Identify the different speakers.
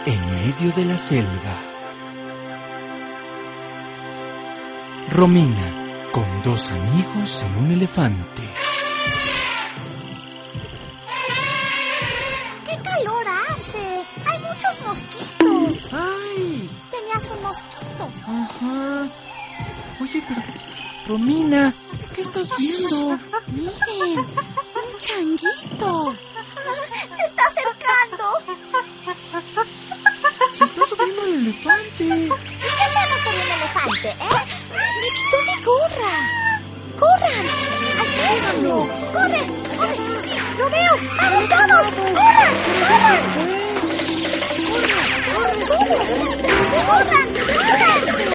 Speaker 1: en medio de la selva. Romina, con dos amigos en un elefante.
Speaker 2: ¡Qué calor hace! ¡Hay muchos mosquitos!
Speaker 3: ¡Ay!
Speaker 2: Tenías un mosquito.
Speaker 3: Ajá. Oye, pero... Romina, ¿qué estás viendo?
Speaker 2: Miren, un changuito. Se está acercando.
Speaker 3: Se está subiendo el elefante.
Speaker 2: ¿Y qué hacemos con el elefante, Me quitó mi gorra. ¡Corran! ¡Alcánzalo! ¡Corre! ¡Corre! ¡Sí, lo veo! ¡Vamos todos! ¡Corran! ¡Corran! ¡Corran! ¡Corran! ¡Corran! ¡Corran!